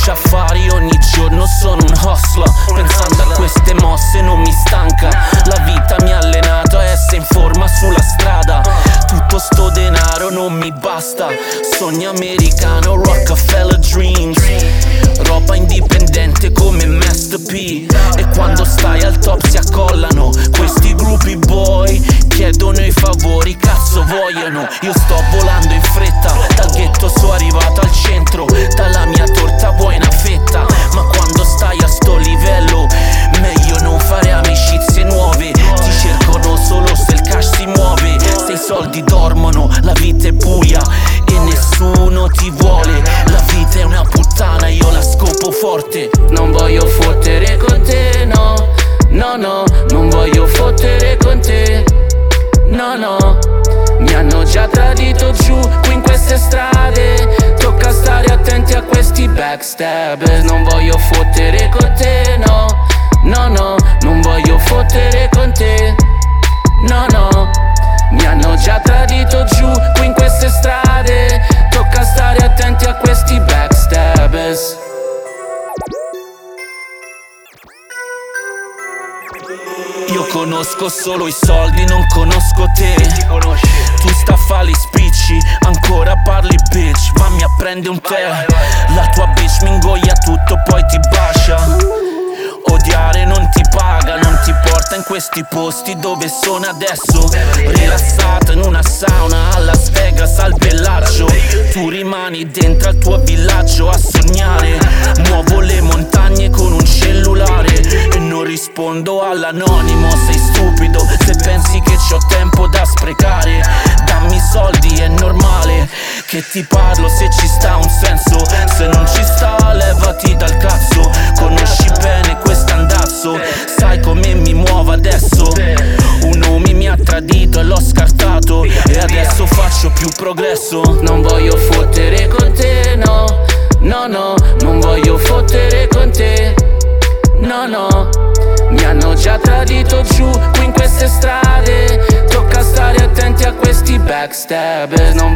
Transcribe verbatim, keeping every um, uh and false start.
faccio affari ogni giorno, sono un hustler. Pensando a queste mosse non mi stanca. La vita mi ha allenato a essere in forma sulla strada. Tutto sto denaro non mi basta. Sogno americano, Rockefeller dreams. Roba indipendente come Master P. E quando stai al top si accollano questi gruppi boy, chiedono i favori, cazzo vogliono. Io sto volando in fretta, dal ghetto sono arrivato al centro. Dalla mia torta vuoi una fetta? Ma quando stai a sto livello meglio non fare amicizie nuove. Ti cercano solo se il cash si muove. Se i soldi dormono la vita è buia e nessuno ti vuole. La vita è una puttana, io la scopo forte. Non voglio fottere con te, no, no, no. Non voglio fottere con te, no, no. Mi hanno già tradito giù qui in queste strade. Tocca stare attenti a questi backstabbers. Non voglio fottere con te, no, no, no. Non voglio fottere con te, no, no. Mi hanno già tradito giù qui in queste strade. Tocca stare attenti a questi backstabbers. Io conosco solo i soldi, non conosco te. Tu sta a fare gli spicci, ancora parli bitch. Vammi a prendere un tè. La tua bitch mi ingoia tutto, poi ti bacia. Odiare non ti paga, non ti porta in questi posti dove sono adesso. Rilassato in una sauna a Las Vegas al Bellagio. Tu rimani dentro al tuo villaggio a sognare. Muovo le montagne con un cellulare e non rispondo all'anonimo. Sei stupido se pensi che c'ho tempo da sprecare. Dammi soldi, è normale che ti parlo se ci sta un senso. Se non ci sta levati dal cazzo. Conosci bene quest'andazzo, sai come mi muovo adesso. Un uomo mi ha tradito e l'ho scartato e adesso faccio più progresso. Non voglio fottere con te, no, no, no. Non voglio fottere con te, no, no. Mi hanno già tradito giù qui in queste strade. Tocca stare attenti a questi backstabbers. Non